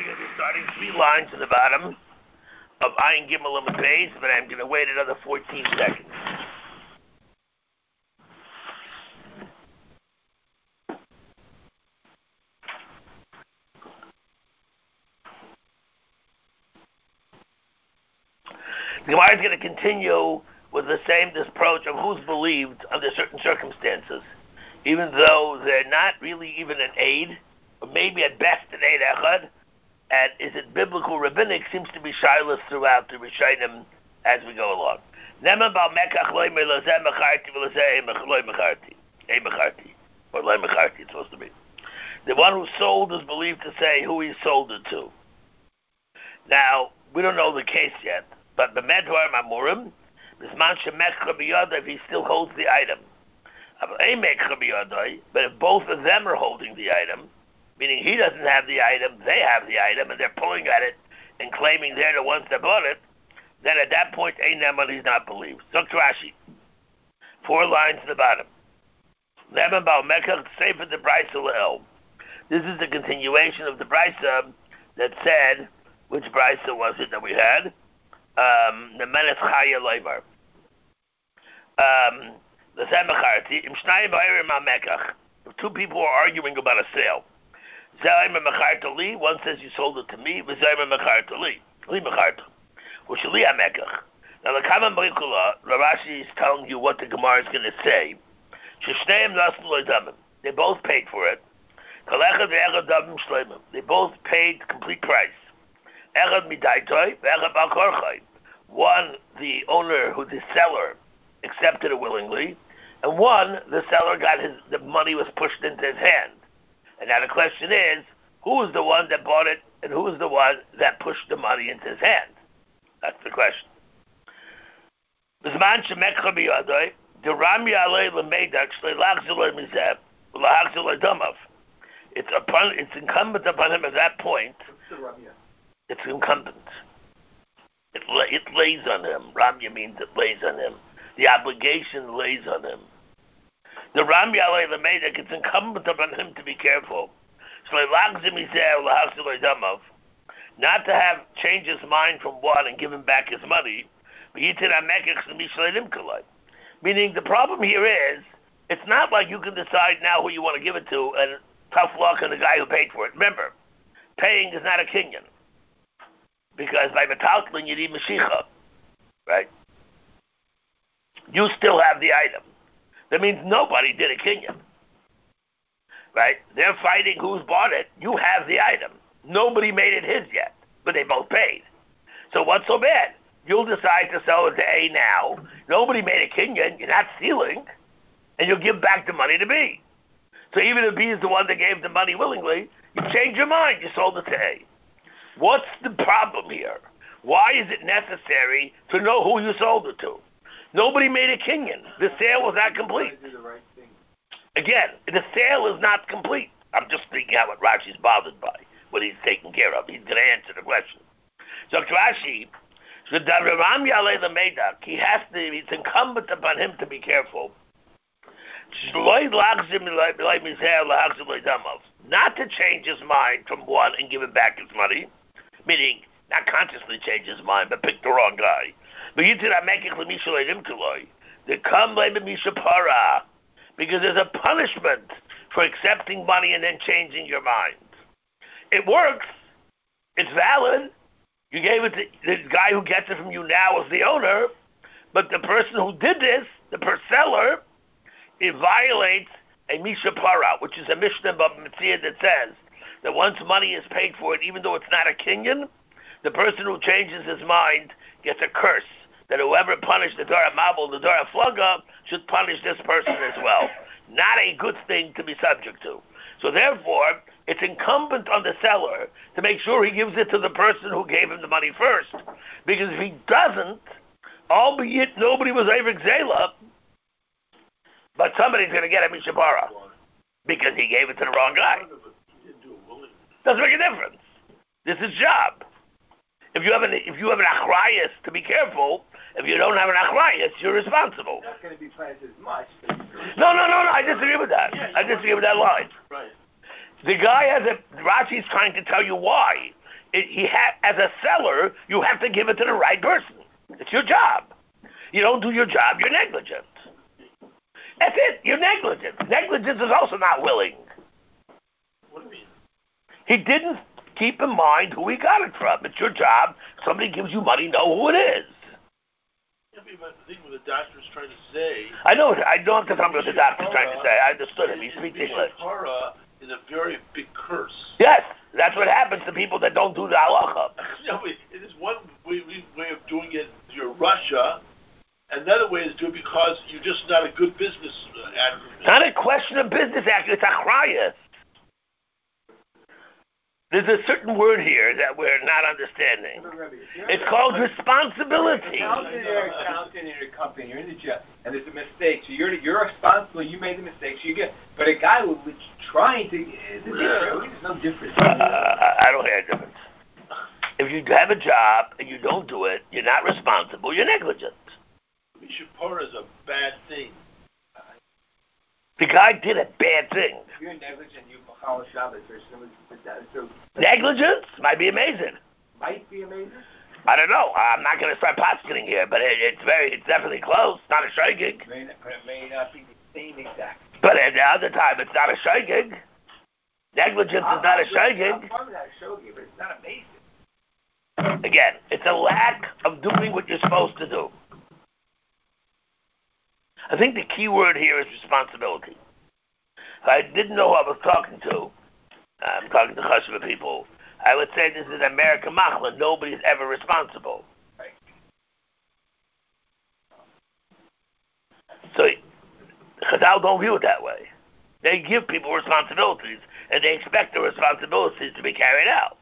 going to be starting 3 lines in the bottom of Ayin Gimel and Beis, but I'm going to wait another 14 seconds. The Gemara is going to continue with the same approach of who's believed under certain circumstances, even though they're not really even an aid, or maybe at best an aid echad. And is it biblical rabbinic seems to be shilas throughout the Rishonim as we go along. It's supposed to be. The one who sold is believed to say who he sold it to. Now, we don't know the case yet, but b'medvar mamurim, if he still holds the item. But if both of them are holding the item, meaning he doesn't have the item, they have the item, and they're pulling at it and claiming they're the ones that bought it, then at that point, Eineman is not believed. Dr. Rashi, 4 lines to the bottom. This is the continuation of the Brisa that said, which Brisa was it that we had? The Menes Chaya Leimar. The Semecharti, if 2 people are arguing about a sale, one says you sold it to me, now the common Rashi is telling you what the Gemara is going to say. They both paid for it. They both paid complete price. One, the owner, the seller, accepted it willingly, and one, the seller the money was pushed into his hand. And now the question is, who was the one that bought it, and who was the one that pushed the money into his hand? That's the question. It's incumbent upon him at that point. It's incumbent. It lays on him. Ramya means it lays on him. The obligation lays on him. The Ramya Alei Lamedek, it's incumbent upon him to be careful. Not to have changed his mind from one and give him back his money. Meaning the problem here is, it's not like you can decide now who you want to give it to and tough luck on the guy who paid for it. Remember, paying is not a kinyan. Because by metaltlin you need Mashiach, right? You still have the item. That means nobody did a kinyan, right? They're fighting who's bought it. You have the item. Nobody made it his yet, but they both paid. So what's so bad? You'll decide to sell it to A now. Nobody made a kinyan. You're not stealing, and you'll give back the money to B. So even if B is the one that gave the money willingly, you change your mind. You sold it to A. What's the problem here? Why is it necessary to know who you sold it to? Nobody made a kinyan. The sale was not complete. Again, the sale is not complete. I'm just thinking out what Rashi's bothered by, what he's taking care of. He's going to answer the question. So Rashi, it's incumbent upon him to be careful. Not to change his mind from one and give him back his money. Meaning, not consciously change his mind, but pick the wrong guy. Because there's a punishment for accepting money and then changing your mind. It works. It's valid. You gave it to the guy who gets it from you now is the owner, but the person who did this, the seller, it violates a mishapara, which is a Mishnah B'Metzia that says that once money is paid for it, even though it's not a kinyan, the person who changes his mind gets a curse, that whoever punished the Dora Mabul, the Dora Flaga, should punish this person as well. Not a good thing to be subject to. So therefore, it's incumbent on the seller to make sure he gives it to the person who gave him the money first. Because if he doesn't, albeit nobody was Eivik Zela, but somebody's going to get a Mishabara because he gave it to the wrong guy. Doesn't make a difference. This is job. If you have an achrayas, to be careful. If you don't have an achrayas, you're responsible. Not going to be planted as much. No. I disagree with that. I disagree with that line. Right. The guy has Rashi's trying to tell you why. as a seller, you have to give it to the right person. It's your job. You don't do your job, you're negligent. That's it. You're negligent. Negligence is also not willing. What do you mean? He didn't keep in mind who he got it from. It's your job. Somebody gives you money, know who it is. Yeah, but the thing what the doctor's trying to say... I know what the doctor's trying to say. I understood him. He speaks English. Mishapara is a very big curse. Yes, that's what happens to people that don't do the halacha. No, it is one way of doing it. You're Russia. Another way is to do it because you're just not a good business actor. Not a question of business actor. It's achrayus. There's a certain word here that we're not understanding. It's called responsibility. You're an accountant in a company, you're in the job, and there's a mistake. So you're responsible. You made the mistake. So you get. But a guy who's trying to, there's no difference. I don't hear a difference. If you have a job and you don't do it, you're not responsible. You're negligent. Mishapara is a bad thing. The guy did a bad thing. If you're negligent, you follow Shabbos or so. Negligence might be amazing. Might be amazing. I don't know. I'm not going to start posketing here, but it's definitely close. It's not a shogeg. But it may not be the same exact. But at the other time, it's not a shogeg. Negligence is not a shogeg. I'm part of that shogeg, but it's not amazing. Again, it's a lack of doing what you're supposed to do. I think the key word here is responsibility. If I didn't know who I was talking to, I'm talking to Chashva people, I would say this is America Machla. Nobody's ever responsible. Right. So Chazal don't view it that way. They give people responsibilities, and they expect the responsibilities to be carried out.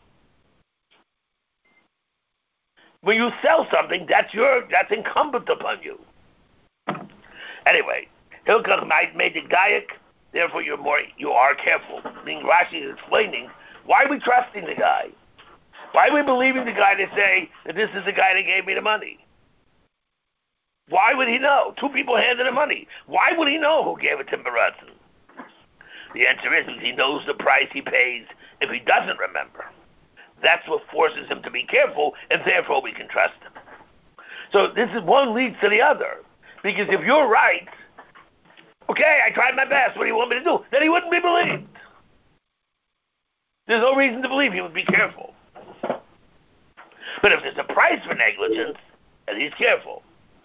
When you sell something, that's incumbent upon you. Anyway, Hilkach made the Dayak, therefore you are careful. Meaning Rashi is explaining, why are we trusting the guy? Why are we believing the guy to say that this is the guy that gave me the money? Why would he know? Two people handed him money. Why would he know who gave it to Baratzen? The answer is he knows the price he pays if he doesn't remember. That's what forces him to be careful, and therefore we can trust him. So this is one leads to the other. Because if you're right, okay, I tried my best, what do you want me to do? Then he wouldn't be believed. There's no reason to believe he would be careful. But if there's a price for negligence, then he's careful.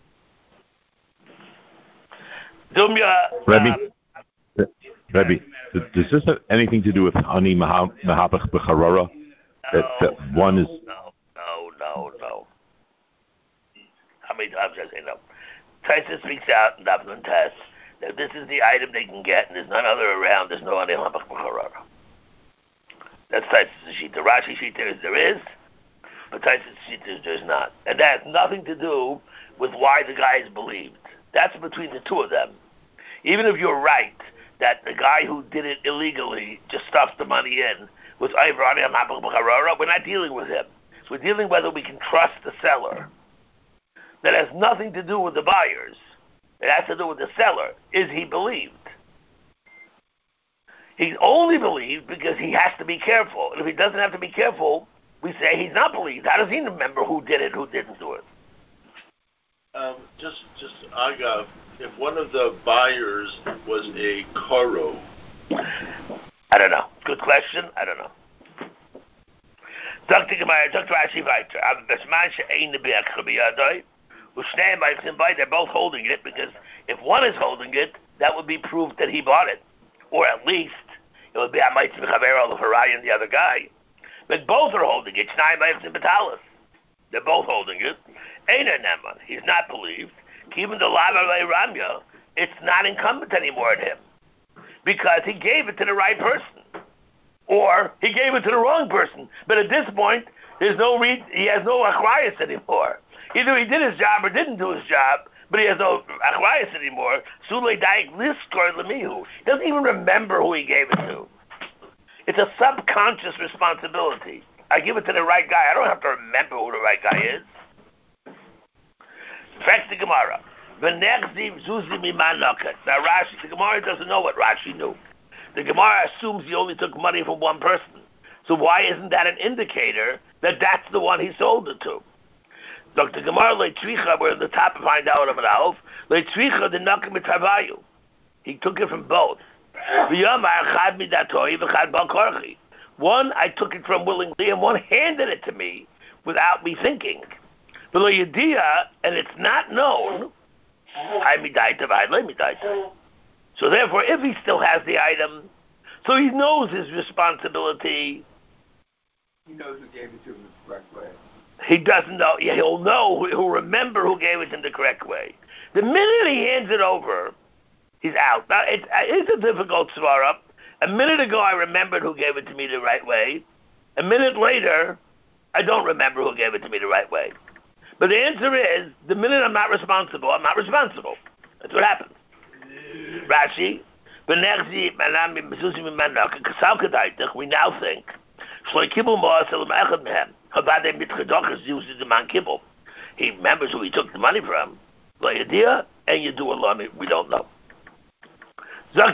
Rebbe, does this have anything to do with Ani Mahabach B'Charora? That one is... No. How many times did I say no? Tyson speaks out in Davlin Test that this is the item they can get, and there's none other around. There's no Ani Mahabach B'Charora. That's Tyson's sheet. The Rashi sheet there is, but Tyson's sheet there's not. And that has nothing to do with why the guy is believed. That's between the two of them. Even if you're right that the guy who did it illegally just stuffed the money in was Ivor Ani Mahabach B'Charora, we're not dealing with him. We're dealing whether we can trust the seller. That has nothing to do with the buyers. It has to do with the seller. Is he believed? He's only believed because he has to be careful. And if he doesn't have to be careful, we say he's not believed. How does he remember who did it, who didn't do it? Just Agav, if one of the buyers was a Karo. I don't know. Good question. I don't know. They're both holding it because if one is holding it, that would be proof that he bought it. Or at least it would be Amaitz Mechaver of Harai and the other guy. But both are holding it. They're both holding it. Einer Neman, he's not believed. Even the Lava Ramya, it's not incumbent anymore on him. Because he gave it to the right person. Or he gave it to the wrong person. But at this point, he has no achrayus anymore. Either he did his job or didn't do his job, but he has no achrayus anymore. Sulei Daik Liskor Lemihu. He doesn't even remember who he gave it to. It's a subconscious responsibility. I give it to the right guy. I don't have to remember who the right guy is. Fact the Gemara. Now Rashi, the Gemara doesn't know what Rashi knew. The Gemara assumes he only took money from one person. So why isn't that an indicator that that that's the one he sold it to. Dr. Gemara Leitzricha, we're at the top of find out of Rav. Leitzricha the Nakim Mitavayu. He took it from both. One, I took it from willingly, and one handed it to me without me thinking. And it's not known. So therefore, if he still has the item, so he knows his responsibility. He knows who gave it to him the correct way. He doesn't know. Yeah, he'll know. He'll remember who gave it in the correct way. The minute he hands it over, he's out. Now, it's a difficult svara. A minute ago, I remembered who gave it to me the right way. A minute later, I don't remember who gave it to me the right way. But the answer is, the minute I'm not responsible, I'm not responsible. That's what happens. Rashi, we now think, he remembers who he took the money from. And you do a we don't know. Now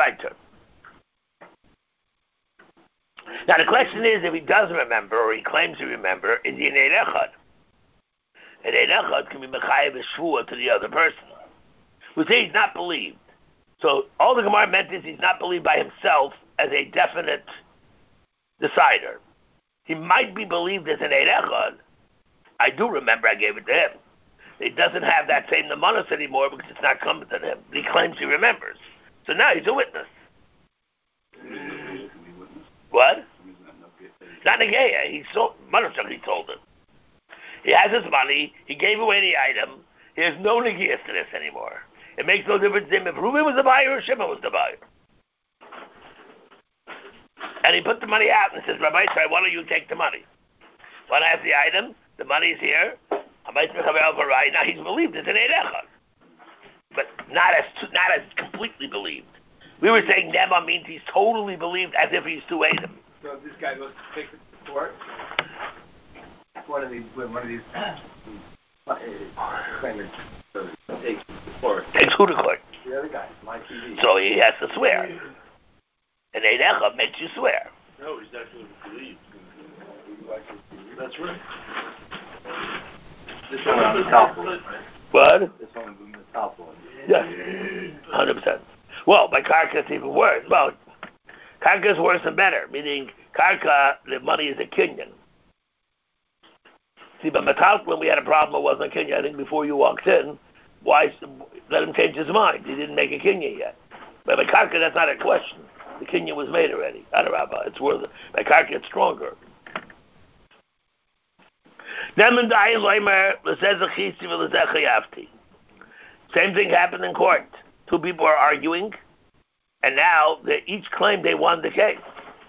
the question is, if he does remember, or he claims to remember, is he an Ein Echad? An Ein Echad can be Mechayev Shvua to the other person. We say he's not believed. So all the Gemara meant is he's not believed by himself as a definite decider. He might be believed as an Ein Echad. I do remember I gave it to him. He doesn't have that same nemanis anymore because it's not coming to him. He claims he remembers. So now he's a witness. What? It's not Negeya. He sold it. He has his money. He gave away the item. He has no Negeyas to this anymore. It makes no difference to him if Reuben was the buyer or Shimon was the buyer. And he put the money out and says, Rabbi, why don't you take the money? When I have the item, the money's here. Now he's believed it's an Ein Echad. But not as completely believed. We were saying Nema means he's totally believed as if he's two Adam. So if this guy goes to take it to court, one of these claimants takes to court. Takes who to court? The other guy, my TV. So he has to swear. And Ein Echad makes you swear. No, he's not going to believe. That's right. This one on the top one. What? This one on the top one. Yeah, 100%. Well, by Karka it's even worse. Well, Karka is worse and better, meaning Karka, the money is a Kenyan. See, but Matal, when we had a problem, it wasn't a Kenyan. I think before you walked in, why let him change his mind? He didn't make a Kenyan yet. But by Karka, that's not a question. The Kenyan was made already. Adarabba, it's worth it. By Karka, it's stronger. Same thing happened in court. Two people are arguing, and now they each claim they won the case.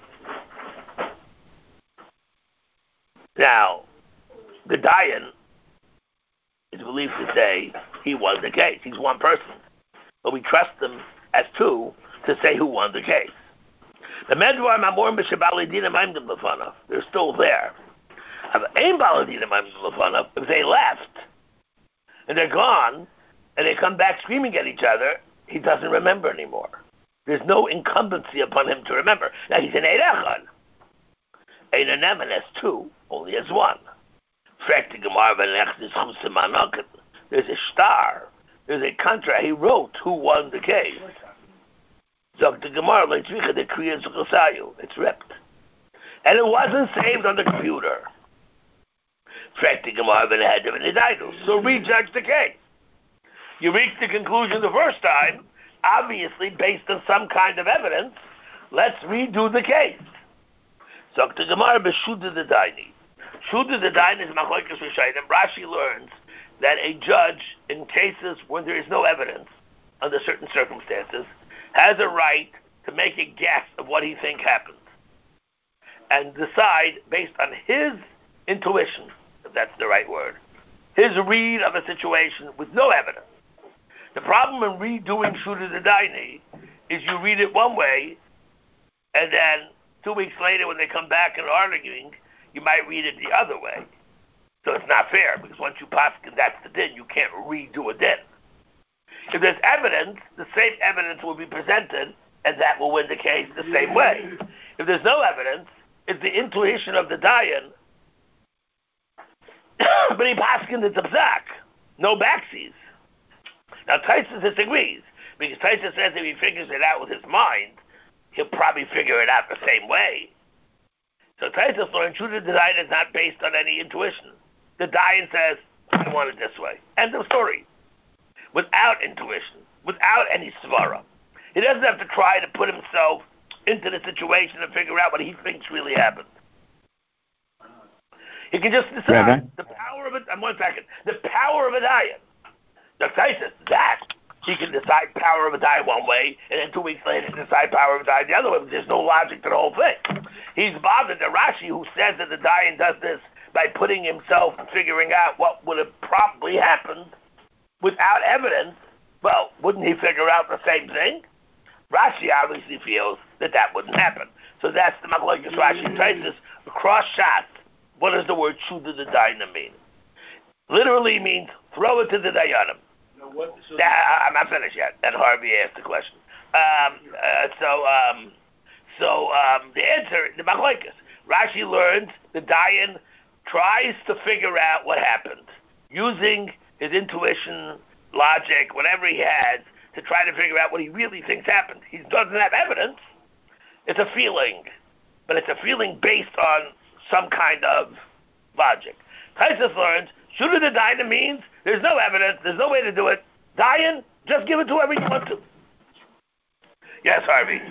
Now, the Dayan is believed to say he won the case. He's one person. But we trust them as two to say who won the case. The Medvar Mamor Mishabalidina Maimdim Lefanav, they're still there. If they left and they're gone and they come back screaming at each other, he doesn't remember anymore. There's no incumbency upon him to remember. Now he's an Ein Echad. Ein Anemen has two, only has one. There's a star. There's a contract. He wrote who won the case. It's ripped. And it wasn't saved on the computer. So rejudge the case. You reach the conclusion the first time, obviously based on some kind of evidence. Let's redo the case. So the Gemara b'shuda the daini. Shuda the daini is machlokes rishayim. Rashi learns that a judge, in cases when there is no evidence under certain circumstances, has a right to make a guess of what he thinks happened and decide based on his intuition, if that's the right word, his read of a situation with no evidence. The problem in redoing Shuda the Daini is you read it one way, and then 2 weeks later when they come back and are arguing, you might read it the other way. So it's not fair, because once you paskin, that's the din. You can't redo a din. If there's evidence, the same evidence will be presented, and that will win the case the same way. If there's no evidence, it's the intuition of the Dayan but he paskined it's a psak. No backsies. Now Taisus disagrees, because Taisus says if he figures it out with his mind, he'll probably figure it out the same way. So Taisus learned Shuda the Dayan is not based on any intuition. The Dayan says, I want it this way. End of story. Without intuition, without any svara. He doesn't have to try to put himself into the situation and figure out what he thinks really happened. He can just decide. Rabbi? The power of it. 1 second. The power of a Dayan. The Taisus, that he can decide power of a Dayan one way, and then 2 weeks later decide power of a Dayan the other way. There's no logic to the whole thing. He's bothered the Rashi, who says that the Dayan does this by putting himself and figuring out what would have probably happened without evidence. Well, wouldn't he figure out the same thing? Rashi obviously feels that wouldn't happen. So that's the Machlokes Rashi and Taisus. Cross shot. What does the word Shuda the Dayanim mean? Literally means throw it to the Dayanim. I'm not finished yet. And Harvey asked the question. The answer, the Machlokes. Rashi learns the Dayan tries to figure out what happened using his intuition, logic, whatever he has, to try to figure out what he really thinks happened. He doesn't have evidence. It's a feeling, but it's a feeling based on some kind of logic. Taisus learns, Shuda the Dayan means there's no evidence, there's no way to do it. Dayan, just give it to whoever you want to. Yes, Harvey.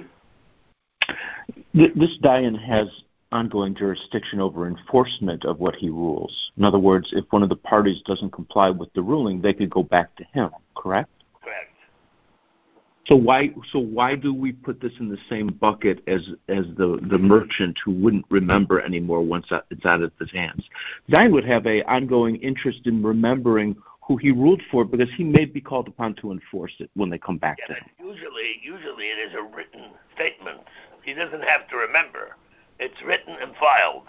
This Dayan has ongoing jurisdiction over enforcement of what he rules. In other words, if one of the parties doesn't comply with the ruling, they could go back to him, correct? Correct. So why do we put this in the same bucket as the merchant who wouldn't remember anymore once it's out of his hands? Dayan would have an ongoing interest in remembering who he ruled for, because he may be called upon to enforce it when they come back to him. Usually it is a written statement. He doesn't have to remember. It's written and filed.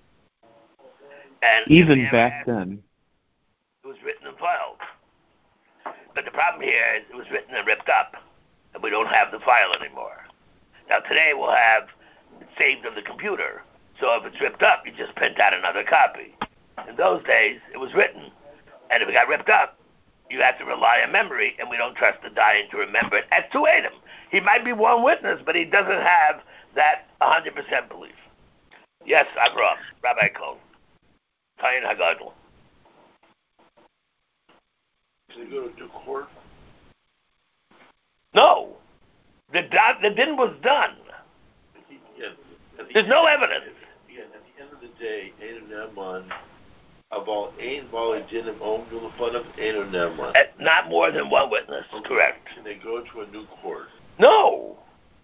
And even back then, it was written and filed. But the problem here is it was written and ripped up, and we don't have the file anymore. Now today we'll have it saved on the computer, so if it's ripped up, you just print out another copy. In those days, it was written, and if it got ripped up, you have to rely on memory, and we don't trust the Dayan to remember it at Tuedim. He might be one witness, but he doesn't have that 100% belief. Yes, Avraham, Rabbi Cohn, Tayin Hagadol. Should they go to court? No. The din was done. There's no evidence. At the end of the day, Ein Ne'eman, Aval Ein Bali Dinim Om Yulafanav Ein Ne'eman. Not more than one witness, okay. Correct. Can they go to a new court? No.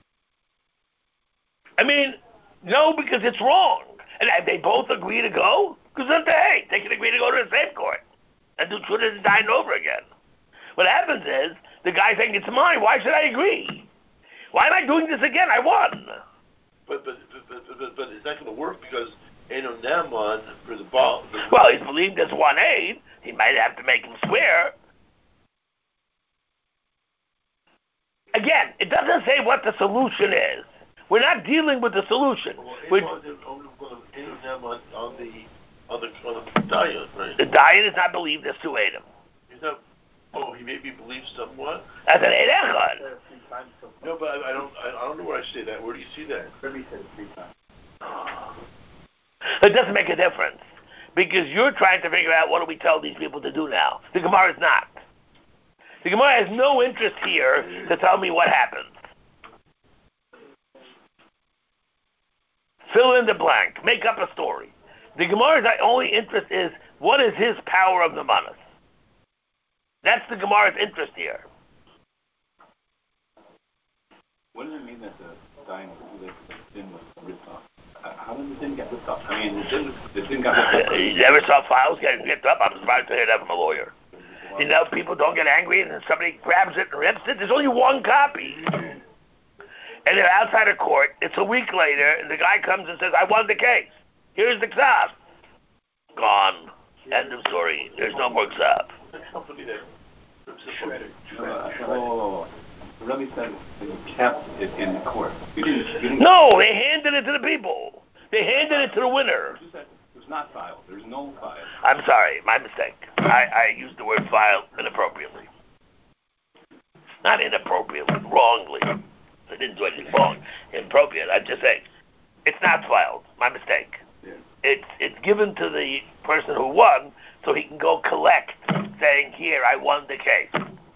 I mean, no, because it's wrong. And they both agree to go, because then they can agree to go to the same court and do Shuda the Dayan over again. What happens is, the guy saying, it's mine, why should I agree? Why am I doing this again? I won. But it's not going to work, because Ein Ne'eman for the ball. Well, he's believed as one aid. He might have to make him swear. Again, it doesn't say what the solution is. We're not dealing with the solution. On the Dayan, right? The Dayan is not believed as two Adam. He's not. Oh, he maybe believes somewhat. As an Eid Echad. No, but I don't know where I say that. Where do you see that? Rabbi said it 3 times. It doesn't make a difference, because you're trying to figure out what do we tell these people to do now. The Gemara is not. The Gemara has no interest here to tell me what happened. Fill in the blank. Make up a story. The Gemara's only interest is, what is his power of the manas? That's the Gemara's interest here. What does it mean that the Dayan din was ripped off? How did the din get ripped off? I mean, the din got ripped off. You never saw files getting ripped up? I'm surprised to hear that from a lawyer. You know, people don't get angry and then somebody grabs it and rips it. There's only one copy. And they're outside of court. It's a week later, and the guy comes and says, I won the case. Here's the ksav. Gone. End of story. There's no more ksav. The company that rips the Rabbi said that you kept it in the court. You didn't No, they handed it to the people. They handed it to the winner. Who said was not filed. There's no file. I'm sorry, my mistake. I used the word file inappropriately. Not inappropriately, wrongly. I didn't do anything wrong. Inappropriate. I'm just saying, it's not filed. My mistake. Yeah. It's given to the person who won, so he can go collect, saying, "Here, I won the case."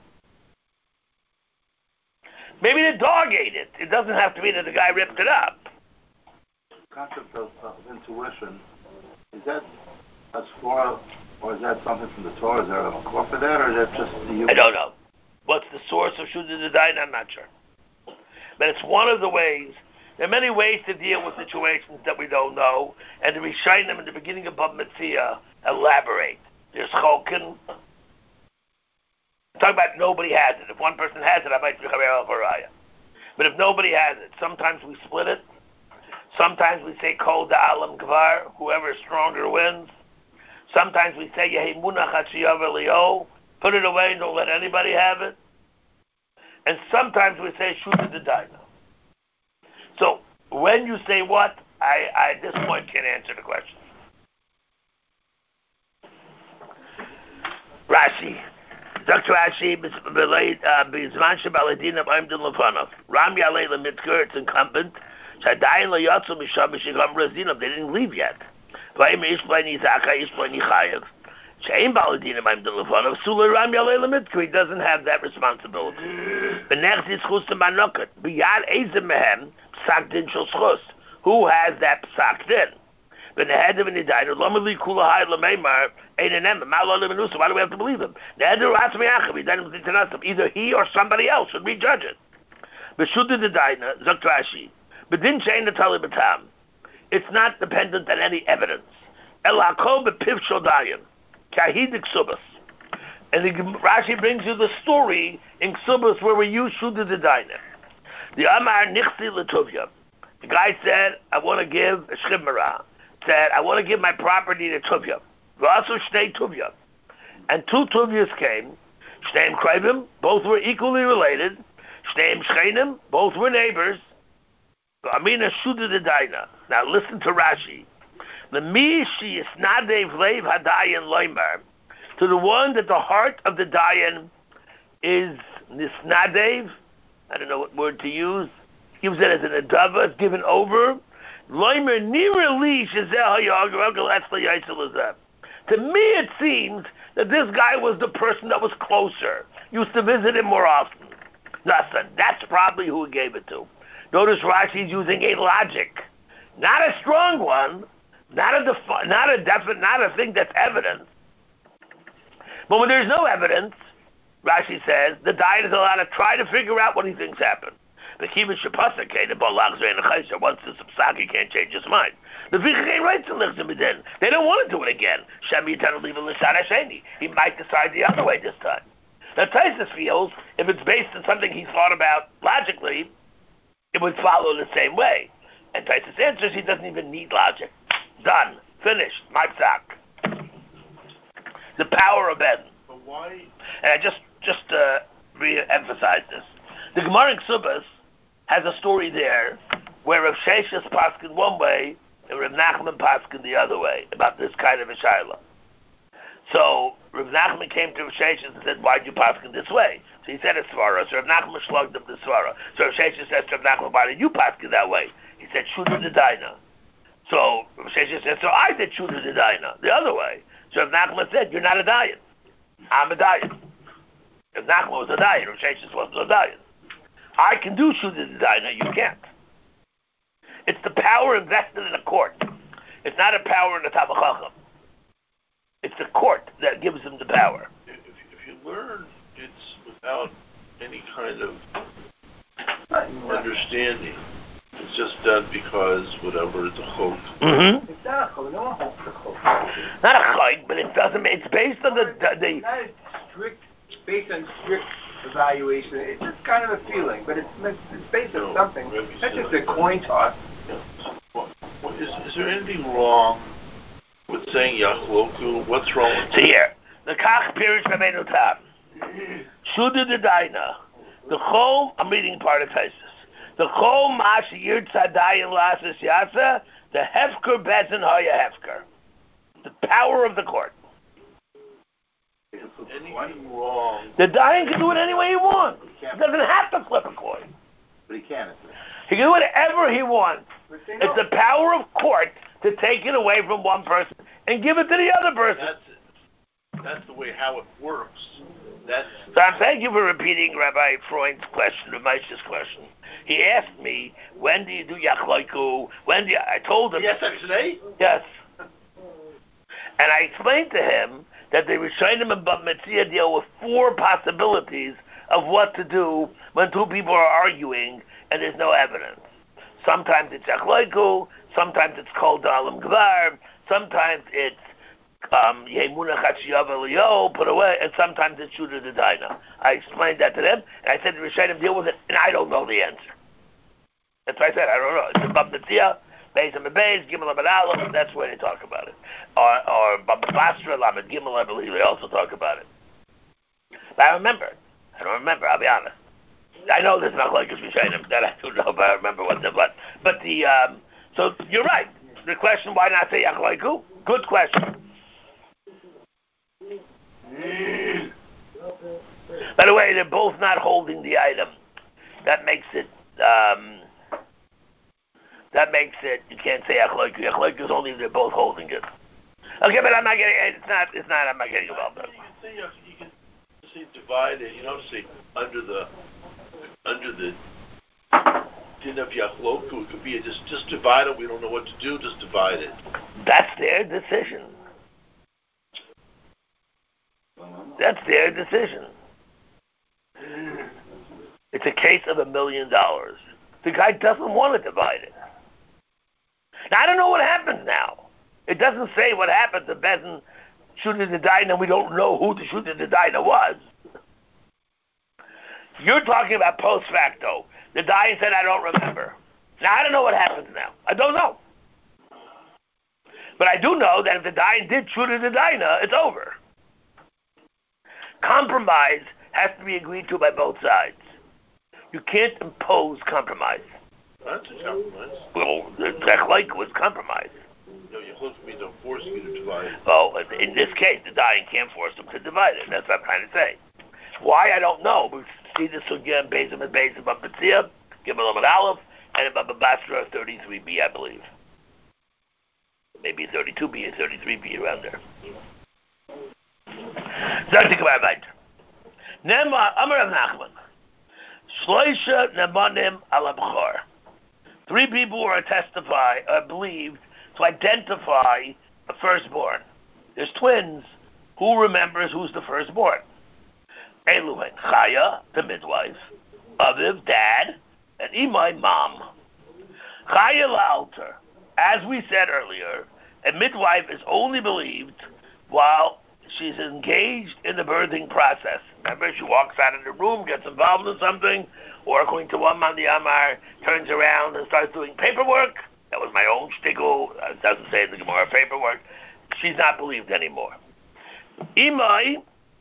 Maybe the dog ate it. It doesn't have to be that the guy ripped it up. Concept of intuition, is that a svara, or is that something from the Torah? Is there a core for that, or is that just the... I don't know. What's the source of Shuddha D'Dayin? I'm not sure. But it's one of the ways. There are many ways to deal with situations that we don't know, and to shine them in the beginning of Bab Metzia, elaborate. There's Cholkin. I'm talking about nobody has it. If one person has it, I might be Chaver al Faraya. But if nobody has it, sometimes we split it. Sometimes we say Kol Da'alam Gvar, whoever is stronger wins. Sometimes we say Yehi Munach Hachiyav Elio, put it away and don't let anybody have it. And sometimes we say Shuddha D'Dayin. So when you say what, I at this point can't answer the question. Rashi. Dr. Rashi, Bizman Shabaladin of Aimdin Lefanov. Ram Yalei Lemitzker, it's incumbent. Shadayin Layatsu Misham Mishigam Razinov, they didn't leave yet. Vaim Ishplani Zaka, Ishplani Chayev. Shaim Baladin of Aimdin Lefanov, Sula Ram Yalei Lemitzker, he doesn't have that responsibility. Benecht is Chus to Manokat. Biyad Ezim Mehem, Psak Din Shel Schus. Who has that Psak Din? But the head of an Idayin, Lomali Kulahai Lameimar, Einanem, Malala Menusa, why do we have to believe him? The head of Ratzmiachim, either he or somebody else should rejudge it. But Shuddha D'Dayin, Zok Rashi, but didn't change the Tali Batam. It's not dependent on any evidence. El Hakol Bepiv Shodayin, Kahid Ksubas. And Rashi brings you the story in Ksubas where we use Shuddha D'Dayin. The Amar Nichsi L'Tuvya. The guy said, I want to give a Shchimara. Said, I want to give my property to Tuvya. V'asu Shnei Tuvya. And two Tuvyas came. Shneim Krevim, both were equally related. Shneim Shchenim, both were neighbors. Amina Shuddha D'Dayin. Now listen to Rashi. The Mishi Yisnadev Leiv Hadayin Loimer. To the one that the heart of the Dayan is Nisnadev. I don't know what word to use. Gives it as an adava, it's given over. To me, it seems that this guy was the person that was closer, used to visit him more often. That's probably who he gave it to. Notice Rashi's using a logic, not a strong one, not a thing that's evidence. But when there's no evidence, Rashi says the Dayan is allowed to try to figure out what he thinks happened. The Kibbutz Shapasa came to Balak Zayin Chayser. Once the Psak, he can't change his mind. The Vichach writes in Lichzim. They don't want to do it again. Shem Yitan leave a Lishad Hasheni. He might decide the other way this time. Now Taisus feels if it's based on something he thought about logically, it would follow the same way. And Taisus answers he doesn't even need logic. Done. Finished. My Psak. The power of Ben. But why? And I just re-emphasize this. The Gemara in Ksubas has a story there where Rav Sheshes paskin one way and Rav Nachman paskin the other way about this kind of a shayla. So Rav Nachman came to Rav Sheshes and said, "Why'd you paskin this way?" So he said, "It's svara." So Rav Nachman slugged him the svara. So Rav Sheshes says to Rav Nachman, "Why did you paskin that way?" He said, "Shuddha D'Dayin." So Rav Sheshes said, "So I did Shuddha D'Dayin the other way." So Rav Nachman said, "You're not a Dayan. I'm a Dayan." Rav Nachman was a Dayan. Rav Sheshes wasn't a Dayan. I can do Shuddha D'Dayin, you can't. It's the power invested in a court. It's not a power in the Talmid Chacham. It's the court that gives them the power. If you learn it's without any kind of understanding, it's just done because whatever, it's a chok. Mm-hmm. It's not a chok. No one holds the chok. Not a chok, but it doesn't. It's based on the It's not strict, based on strict evaluation. It's just kind of a feeling, but it's based on something. That's just a coin toss. Is there anything wrong with saying Yachloku? What's wrong with So here, the Kach Pirish Rabbeinu Tam, Shuddha D'Dayin, the Chol, I'm reading part of Taisus. The Chol Mash Yir Tzadayin Lasas Yasa, the Hefker Bezin Hoya Hefker. power of the court. Anything wrong. The Dayan can do it any way he wants. He He doesn't have to flip a coin. But he can. He can do whatever he wants. It's the power of court to take it away from one person and give it to the other person. That's the way how it works. So thank you for repeating Rabbi Freund's question, Ramesh's question. He asked me, when do you do Yachloiku? I told him. Yes, that's today? Yes. And I explained to him that the Rishonim and Bab Metzia deal with 4 possibilities of what to do when 2 people are arguing and there's no evidence. Sometimes it's Yachloiku, sometimes it's Kol Dalam Gvar, sometimes it's Yemuna Chachiyav Eliyo, put away, and sometimes it's Shuda Dedaina. I explained that to them, and I said the Rishonim deal with it, and I don't know the answer. That's why I said I don't know. It's a Bab Metzia, Beis and Beis, Gimel and Aleph, that's where they talk about it. Or Bab Basra, Lamed Gimel, I believe they also talk about it. But I don't remember, I'll be honest. I know there's not like a Rishonim that I do know, but I remember what the, but the, so you're right. The question, why not say Yachloiku? Good question. By the way, they're both not holding the item. That makes it, you can't say Yachloiku. Yachloiku is only if they're both holding it. Okay, but I'm not getting, I'm not getting involved. You can say divide it, say under the din of Yachloku, it could be just divide it, we don't know what to do, just divide it. That's their decision. That's their decision. It's a case of $1 million. The guy doesn't want to divide it. Now, I don't know what happens now. It doesn't say what happened to Bezin shooting the Daina, and we don't know who the shooting the Daina was. You're talking about post facto. The Dayan said, I don't remember. Now, I don't know what happens now. I don't know. But I do know that if the Dayan did shoot the Daina, it's over. Compromise has to be agreed to by both sides. You can't impose compromise. That's a compromise. Well, the Yachloiku was compromise. No, Yachloiku means don't force you to divide. Well, in this case, the Dayan can't force them to divide it. That's what I'm trying to say. Why, I don't know. We see this again, Bezim and Bezim, Bab Metzia, Gimel and Aleph, and Bab Basra 33b, I believe. Maybe 32b or 33b, around there. Zaytik Rabbi. Nema Amar Rav Nachman. Shloisha Nemanim Al Bchor. 3 people are believed to identify the firstborn. There's twins. Who remembers who's the firstborn? Eluhen Chaya, the midwife, Aviv, dad, and Imai, mom. Chaya La'alter. As we said earlier, a midwife is only believed while she's engaged in the birthing process. Remember, she walks out of the room, gets involved in something, or according to one Mandi Amar, turns around and starts doing paperwork. That was my own shtickle. It doesn't say in the Gemara paperwork. She's not believed anymore. Imai,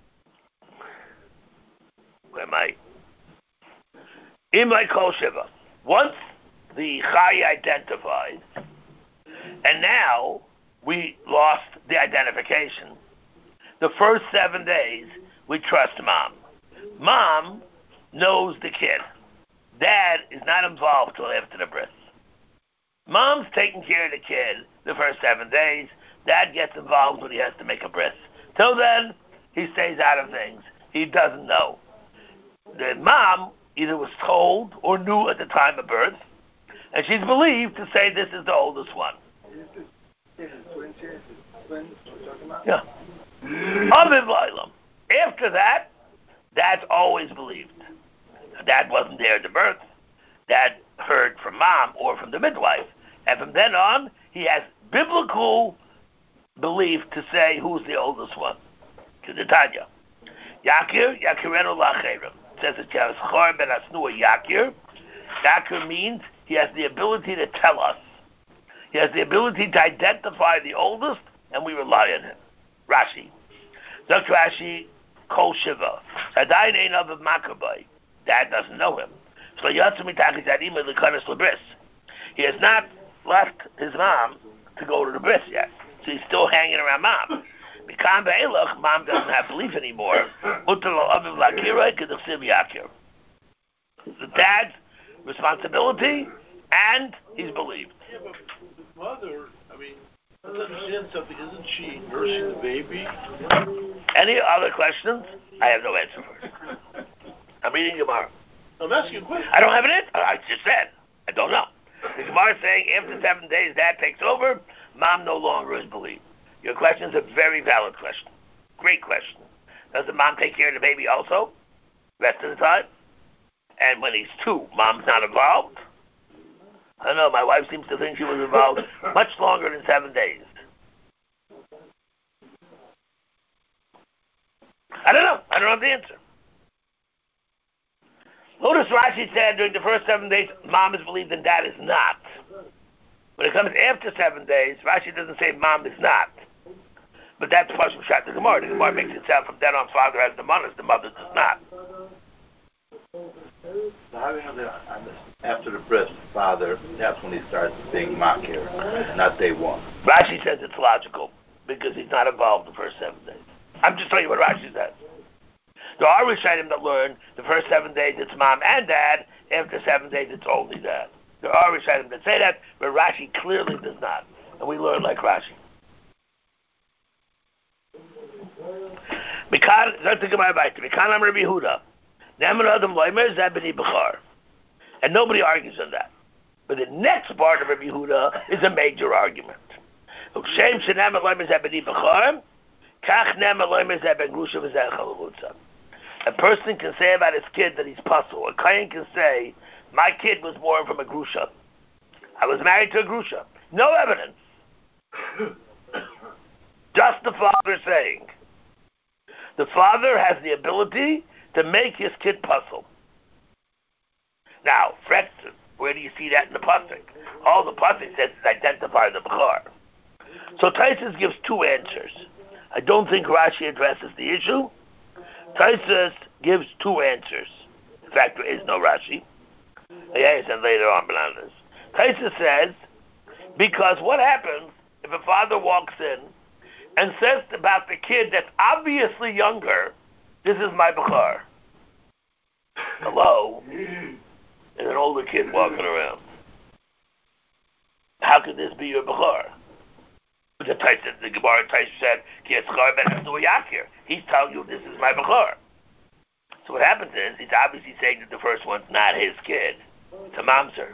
where am I? Imai Kol Shiva. Once the Chai identified, and now we lost the identification, the first 7 days, we trust mom. Mom knows the kid. Dad is not involved till after the bris. Mom's taking care of the kid the first 7 days. Dad gets involved when he has to make a bris. Till then, he stays out of things. He doesn't know. The mom either was told or knew at the time of birth, and she's believed to say this is the oldest one. Is it twins here? Is it twins we're talking about? Yeah. Aviv Lailam. After that, Dad's always believed. Dad wasn't there at the birth. Dad heard from mom or from the midwife. And from then on, he has biblical belief to say who's the oldest one. To the Tanya. Yakir, Yakirenu Lacherim. It says it's Yaschor ben Asnua Yakir. Yakir means he has the ability to tell us. He has the ability to identify the oldest, and we rely on him. Rashi. Dr. Rashi, Kol Shiva. Sadayin ein of Makabai. Dad doesn't know him. So he has not left his mom to go to the bris yet. So he's still hanging around mom. Mikan be'elach, mom doesn't have belief anymore. The dad's responsibility, and he's believed. Yeah, but the mother, I mean, let's understand something. Isn't she nursing the baby? Any other questions? I have no answer for it. I'm reading Gemara. I'm asking a question. I don't have an answer. I just said. I don't know. The Gemara is saying after 7 days, dad takes over, mom no longer is believed. Your question is a very valid question. Great question. Does the mom take care of the baby also? Rest of the time? And when he's 2, mom's not involved? I don't know. My wife seems to think she was involved much longer than 7 days. I don't know. I don't have the answer. Notice Rashi said during the first 7 days, mom is believed and dad is not. When it comes after 7 days, Rashi doesn't say mom is not. But that's Pashim Shat the Gemara. The Gemara makes it sound from then on father has the mother does not. So how do you know that after the birth, the father, that's when he starts being makir, not day one? Rashi says it's logical because he's not involved the first 7 days. I'm just telling you what Rashi says. There are Rishonim that learn the first 7 days it's mom and dad. After 7 days it's only dad. There are Rishonim that say that, but Rashi clearly does not. And we learn like Rashi. And nobody argues on that. But the next part of Rabbi Yehuda is a major argument. A person can say about his kid that he's puzzled. A Kayan can say, my kid was born from a grusha. I was married to a grusha. No evidence. Just the father saying. The father has the ability to make his kid puzzle. Now, Fretson, where do you see that in the pasuk? All the pasuk says is identify the Bechor. So Taisus gives 2 answers. I don't think Rashi addresses the issue. Taisus gives 2 answers. In fact, there is no Rashi. Yes, and later on, Bananas. Taisus says, because what happens if a father walks in and says about the kid that's obviously younger, this is my Bechor. Hello? And an older kid walking around. How could this be your Bechor? The Gemara Taisus said, he's telling you this is my Bechor. So what happens is, he's obviously saying that the first one's not his kid. It's a mamzer.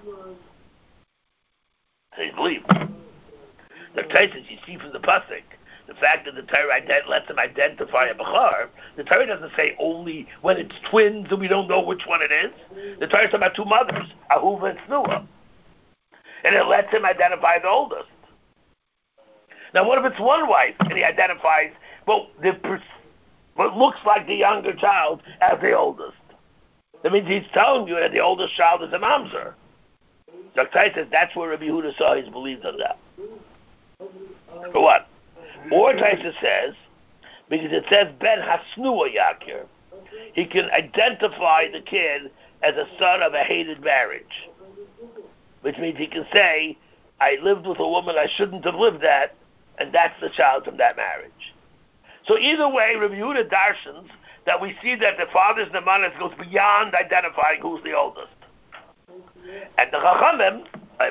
So he's believed. The Taisus, you see from the pasuk, the fact that the Torah lets him identify a Bechor, the Torah doesn't say only when it's twins and we don't know which one it is. The Torah is about 2 mothers, Ahuva and Snua. And it lets him identify the oldest. Now what if it's one wife and he identifies, what looks like the younger child as the oldest? That means he's telling you that the oldest child is a mamzer. Zaktai says that's where Rabbi Yehuda saw his belief on that. For what? Or Taisa says, because it says Ben Hasnua Yakir, he can identify the kid as a son of a hated marriage. Which means he can say, I lived with a woman I shouldn't have lived at, and that's the child from that marriage. So either way, Rabbi Yehuda darshans that we see that the father's nemanis goes beyond identifying who's the oldest. And the Chachamim,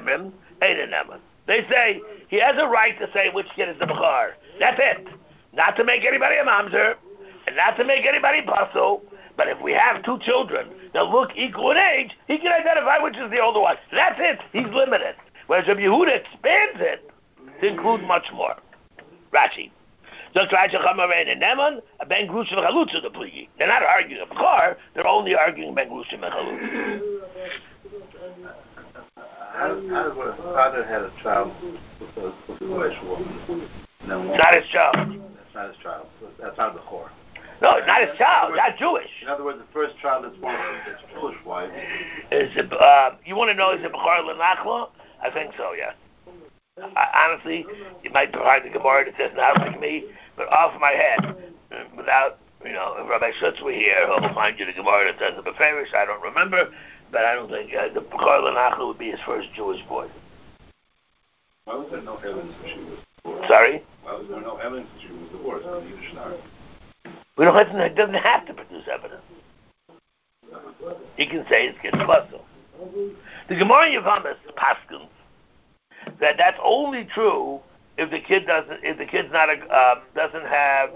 they say he has a right to say which kid is the Bechor. That's it. Not to make anybody a mamzer, and not to make anybody puzzle. But if we have 2 children that look equal in age, he can identify which is the older one. That's it. He's limited. Whereas Rabbi Yehuda expands it to include much more. Rashi. They're not arguing a Bechor, they're only arguing Ben Grushim and Chalutz. How does when a father had a child with a Jewish woman? Not his child. That's not his child. That's not a Bechor. No, it's not his child. Not Jewish. In other words, the first child that's born with his Jewish wife. Is it, you want to know, is it Bechor L'Nachla? I think so, yeah. Honestly, you might provide the Gemara that says not like me, but off my head, without, if Rabbi Schutz were here, he'll find you the Gemara that says the Beferish. I don't remember, but I don't think the Bechor L'Nachla would be his first Jewish boy. Why was there no evidence that she was Sorry? Why was there no evidence that she was divorced? We don't have to, it doesn't have to produce evidence. He can say it's getting puzzle. The Gemara Yavamas paskins that that's only true if the kid's not doesn't have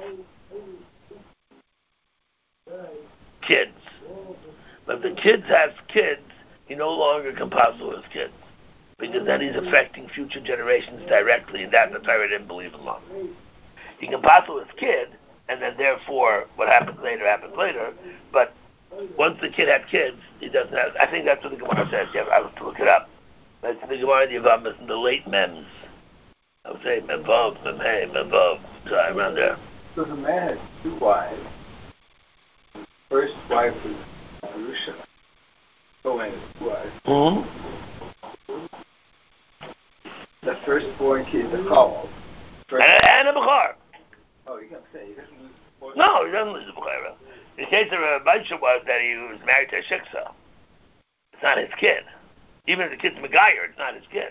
kids. But if the kid has kids, he no longer can puzzle his kids because then he's affecting future generations directly, and that the Torah didn't believe in law. He can puzzle his kid, and then therefore what happens later. But once the kid had kids, he doesn't have. I think that's what the Gemara says. Yeah, I have to look it up. That's the Gemara in the Yavamas and the late Mems. I would say Memvav, Memhei, Memvav, around there. So the man has two wives. First wife is Arusha. So man has two wives. Mm-hmm. The firstborn kid is a Chol. And a Bechar. Oh, you can't say he doesn't lose the Bechar. No, he doesn't lose the Bechar. The case of Moshe was that he was married to a Shiksa. It's not his kid. Even if the kid's Megayer, it's not his kid.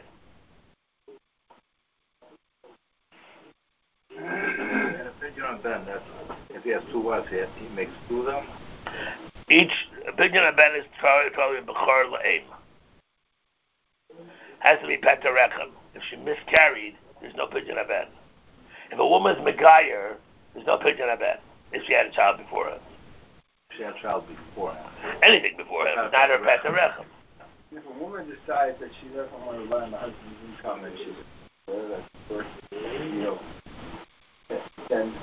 And a opinion on Ben, that's if he has two wives, he makes two of them. Each opinion on Ben is probably Bechar La'im. Has to be Petarechem. If she miscarried, there's no opinion on Ben. If a woman's Megayer, there's no opinion on Ben. If she had a child before him. She had a child before him. Anything before him, not her Petarechem. If a woman decides that she doesn't want to rely on the husband's income and she's then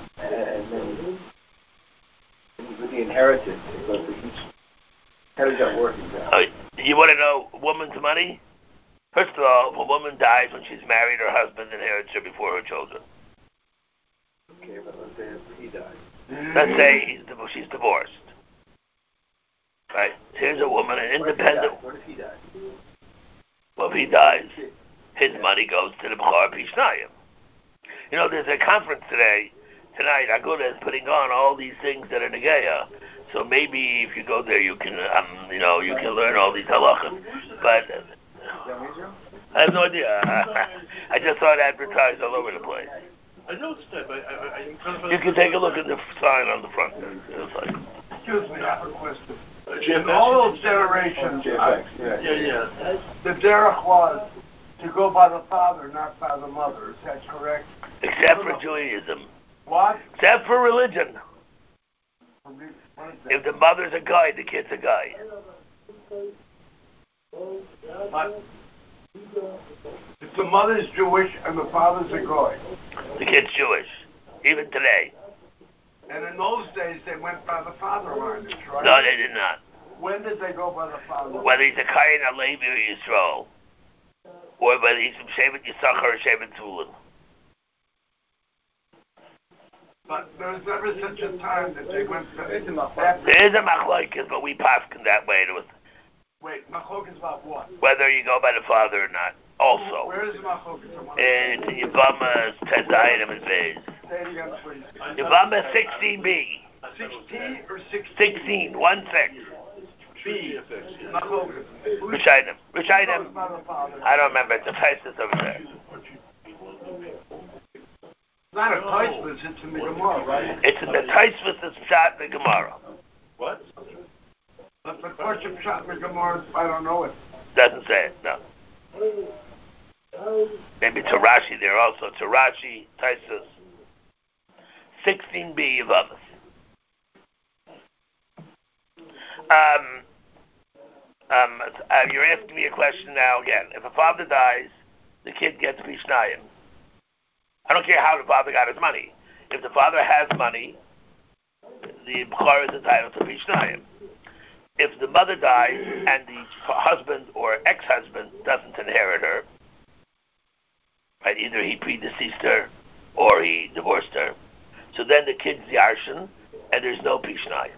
with the inheritance, it goes to each. How does that work exactly? You want to know a woman's money? First of all, if a woman dies when she's married, her husband inherits her before her children. Okay, but let's say he dies. Let's say she's divorced. Right? Here's a woman, an independent. What if he dies? Well, if he dies, his money goes to the Bechar Pishnayim. You know, there's a conference tonight, Aguda is putting on all these things that are Negeya. So maybe if you go there, you can, you can learn all these halachas. But I have no idea. I just saw it advertised all over the place. I know it's that, but I'm kind of... You can take a look at the sign on the front there. Excuse me, I have a question. Jeff, In all those generations, yeah. the derech was to go by the father, not by the mother. Is that correct? Except for Judaism. What? Except for religion. What is that? If the mother's a guy, the kid's a guy. But if the mother's Jewish and the father's a goy. The kid's Jewish. Even today. And in those days, they went by the father line, right? No, they did not. When did they go by the father? Whether he's a Kayin, a Levi, or Yisrael, or whether he's from Shevet Yisachar or Shevet Zvulun. But there was never such a time that they went to... There is a machlokes, but we paskin that way. Wait, machlokes about what? Whether you go by the father or not. Also. Where is machlokes? It's in Yevamah, Tezayim, and Beis. Say it again, please. Yevamah 16b. 16 or 16? 16, 1 6. B. Machlokes. Rishayim. Goes by the father. I don't remember. It's a Festus over there. It's not a Taisvus, it's in the Gemara, right? It's in the Taisvus that's shot in the Gemara. What? But the question shot in the Gemara, I don't know it. Doesn't say it, no. Maybe to Rashi there also. To Rashi, Taisvus. 16b of others. You're asking me a question now again. If a father dies, the kid gets Pishnayim. I don't care how the father got his money. If the father has money, the Bechar is entitled to Pishnayim. If the mother dies and the husband or ex-husband doesn't inherit her, right, either he predeceased her or he divorced her, so then the kid's Yarshin and there's no Pishnayim.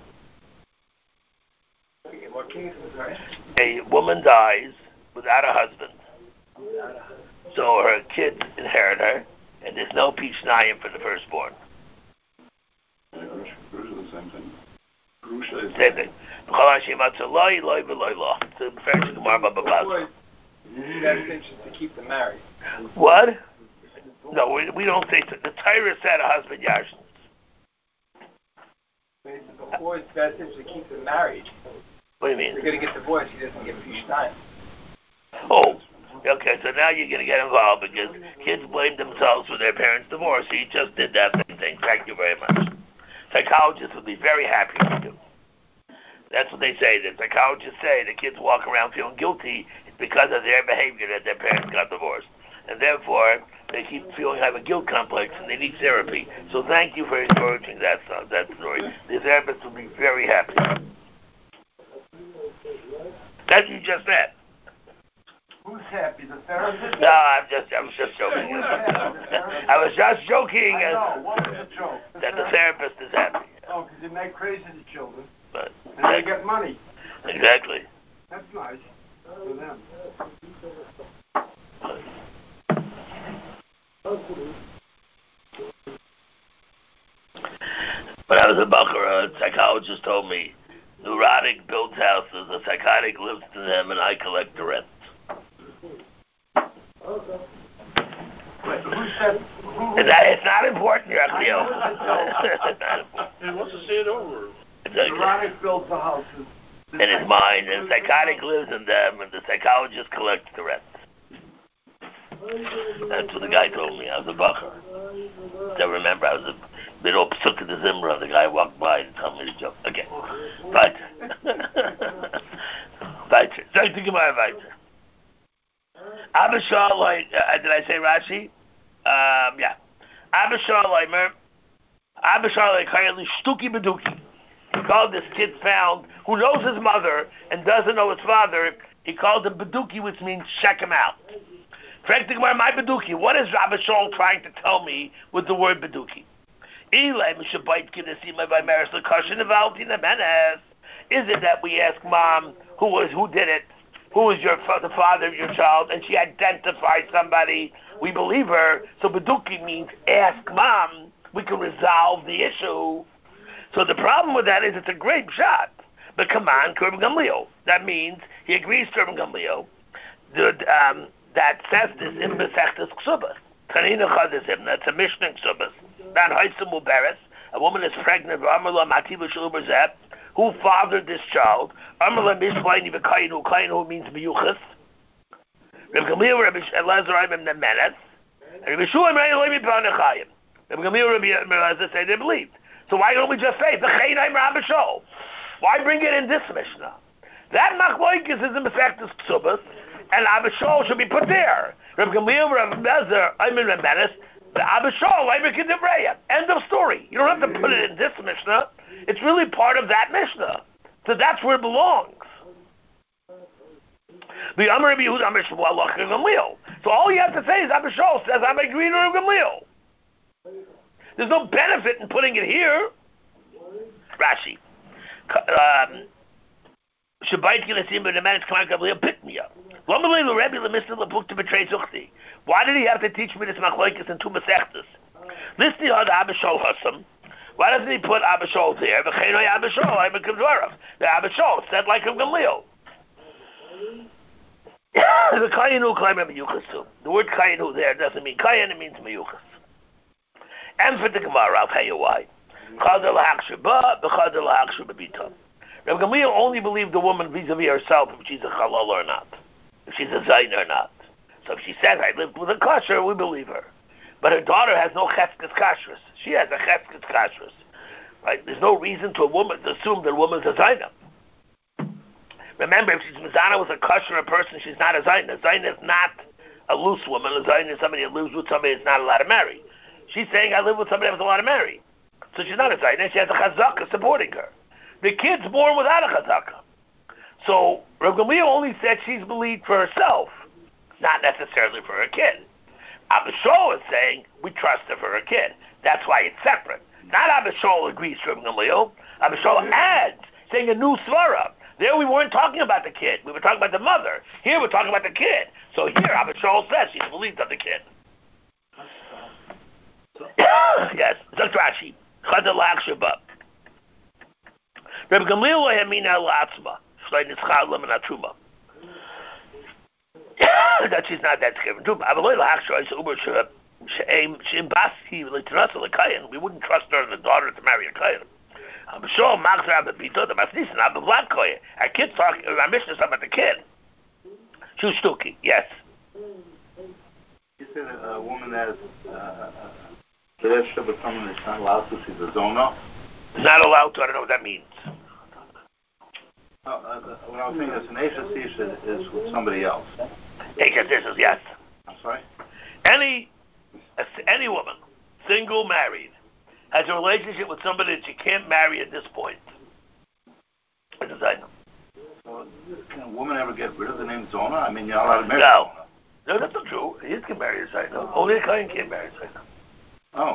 What case was that? A woman dies without a husband, so her kids inherit her, and there's no Pishnayim for the firstborn. Grusha the same thing. Grusha is Same thing. It's a fair Gemara Baba Basra. That's interesting to keep them married. What? The No, we don't say so. The Torah said a husband yashnis. Before it's best to keep them married. What do you mean? They're going to get divorced. He doesn't get fish time. Oh, okay. So now you're going to get involved because kids blame themselves for their parents' divorce. He just did that same thing. Thank you very much. Psychologists would be very happy with you. That's what they say. The psychologists say the kids walk around feeling guilty because of their behavior that their parents got divorced. And therefore, they keep have a guilt complex and they need therapy. So thank you for encouraging that story. The therapist will be very happy. That's what you just said. Who's happy? The therapist? No, I was just joking. I was just joking. I know. What was the joke? That the therapist is happy. Oh, because they make crazy the children. But, and they get money. Exactly. That's nice for them. When I was a Bukhara, a psychologist told me, neurotic builds houses, a psychotic lives in them, and I collect the rent. Wait, who said? It's not important, Yachliel. He wants to say it over. Neurotic builds the houses. In his mind, and psychotic lives in them, and the psychologist collects the rent. That's what the guy told me. I was a Bukhara. I remember I was a bit all psuk of the Zimra. The guy walked by and told me the joke. Okay. Weiter. Weiter. Sag die Gemara weiter. Abba Shalai, did I say Rashi? Yeah. Abba Shalai, Abba Shalai, Kayali Shtuki Beduki. He called this kid found, who knows his mother and doesn't know his father. He called him Beduki, which means check him out. Frank the Gemara, my Beduki. What is Rabbi Shaul trying to tell me with the word Beduki? Is it that we ask mom who did it? Who is the father of your child? And she identifies somebody. We believe her. So Beduki means ask mom. We can resolve the issue. So the problem with that is it's a great shot. But come on, Rabbi Gamliel. That means he agrees to Rabbi Gamliel. That says this in Masechtas Ksubas. Tanina Chadizim. That's a Mishnah in Ksubas. Not Haisim Uberes. A woman is pregnant. Who fathered this child? Amrla Mishplaini V'Kainu. Kainu means Miyuchas. Rabbi Gamliel, Rabbi Elazar, I'm in the Menes. And Rabbi Shua, Rabbi Elazar, Rabbi Gamliel, Rabbi Elazar say they believed. So why don't we just say V'Chainaim Rabbi Shol? Why bring it in this Mishnah? That Machloikis is in Masechtas Ksubas, and Rabbi Shol should be put there. Rabbi Gamliel, Rabbi Elazar, I'm in the Menes. The Rabbi Shol, I'm in Kedivreya. End of story. You don't have to put it in this Mishnah. It's really part of that Mishnah. So that's where it belongs. The Amar Rabbi Yehuda Amar Shmuel Lach Gamliel. So all you have to say is Rabbi Shol says I'm agreeing with Gamliel. There's no benefit in putting it here. Rashi. Shabayt Gilasim and the man is coming Gamliel pick me up. Why did he have to teach me this machlokes in two masechtas? Listen to the Abba Shol Hassam. Why doesn't he put Abba Shol there? The Abba Shol said like a Gamliel. The Kayanu claim a Miyuchas. The word Kayanu there doesn't mean Kayan, it means Miyuchas. And for the Gemara, I'll tell you why. Rabbi Gamliel only believed the woman vis-a-vis herself if she's a halal or not. If she's a zayin or not. So if she says, I lived with a kosher, we believe her. But her daughter has no cheskes kashrus. She has a cheskes kashrus. Right? There's no reason to assume that a woman's a zayin. Remember, if she's mizana with a kosher person, she's not a zayin. A zayin is not a loose woman. A zayin is somebody that lives with somebody that's not allowed to marry. She's saying, I live with somebody that's allowed to marry. So she's not a zayin. She has a chazaka supporting her. The kid's born without a chazaka. So Rav Gamliel only said she's believed for herself, not necessarily for her kid. Abba Shol is saying we trust her for her kid. That's why it's separate. Not Abba Shol agrees to Rav Gamliel. Abba Shol adds, saying a new svara. There we weren't talking about the kid. We were talking about the mother. Here we're talking about the kid. So here Abba Shol says she's believed of the kid. Yes. Zok Rashi. Chadal Lachshabah. Rabbi Gamliel Yamina Latzma. That she's not that scared of truma. We wouldn't trust her, the daughter, to marry a Kayan. I'm sure Our kids talk, our mission is about the kid. Shustuki, yes. You said a woman that has a relationship with someone that's not allowed to, she's a zona? Not allowed to, I don't know what that means. What I was saying is an Ashes is with somebody else. Ashes is, yes. I'm sorry? Any woman, single, married, has a relationship with somebody that she can't marry at this point. What does that know? So, can a woman ever get rid of the name Zona? I mean, you're not allowed to marry No. Zona. No, that's not true. He can marry a Zaina. Only a client can't marry a Zaina. Oh.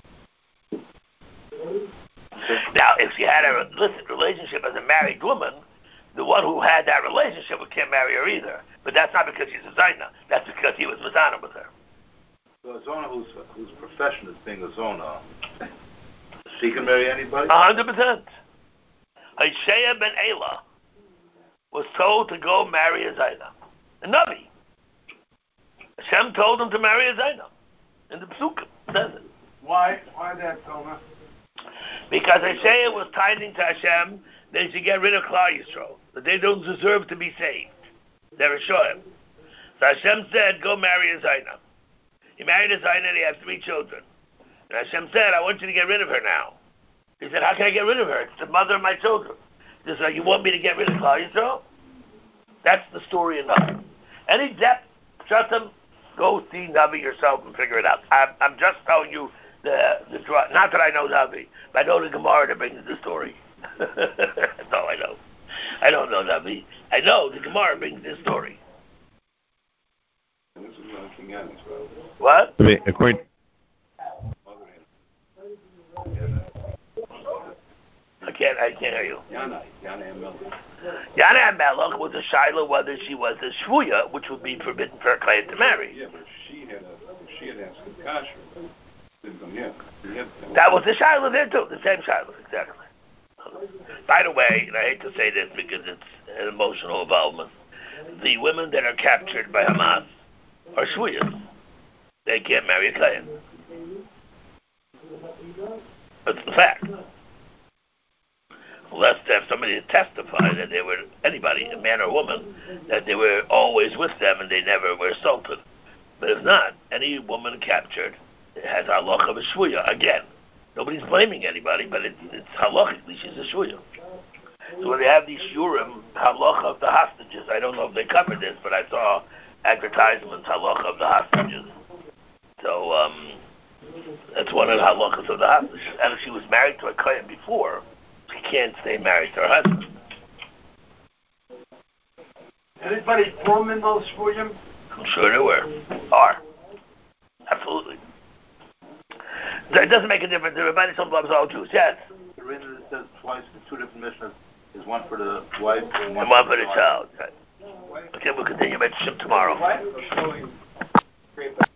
Now, if she had a illicit relationship as a married woman, the one who had that relationship can't marry her either. But that's not because she's a Zaina. That's because he was Mazana with her. So a Zona whose profession is being a Zona, she can marry anybody? 100%. Hosea ben Elah was told to go marry a Zaina. A Navi. Hashem told him to marry a Zaina. In the Psukim, it says it. Why that, Toma? Because Hosea was tithing to Hashem, they should get rid of Klal Yisrael. That they don't deserve to be saved. They're a Shoim. So Hashem said, go marry a Zaina. He married a Zaina and he had 3 children. And Hashem said, I want you to get rid of her now. He said, how can I get rid of her? It's the mother of my children. He said, you want me to get rid of Klal Yisrael? That's the story of Navi. Any depth, trust him, go see Navi yourself and figure it out. I'm just telling you the not that I know Navi, but I know the Gemara that brings the story. That's all I know. I don't know Navi. I know the Gemara brings this story. What? I mean, according. I can't hear you. Yana Melech. Yana Melech was a Shiloh whether she was a Shvuya, which would be forbidden for a client to marry. Yeah, but if she had asked him kasher, that was the Shiloh there too, the same Shiloh, exactly. By the way, and I hate to say this because it's an emotional involvement, the women that are captured by Hamas are Shvuyas. They can't marry a client. That's the fact. Unless they have somebody to testify that they were anybody, a man or woman, that they were always with them and they never were assaulted. But if not, any woman captured has halacha of a shvuya. Again, nobody's blaming anybody, but it's halachically she's a shvuya. So when they have these shurim, halacha of the hostages, I don't know if they covered this, but I saw advertisements, halacha of the hostages. So that's one of the halachas of the hostages. And if she was married to a kohen before, she can't stay married to her husband. Anybody from in those shvuyim? I'm sure there are. Absolutely. It doesn't make a difference. Everybody some loves all Jews. Yes. The reason it says twice in 2 different missions is one for the wife and one for the child. Okay, we'll continue mentorship tomorrow.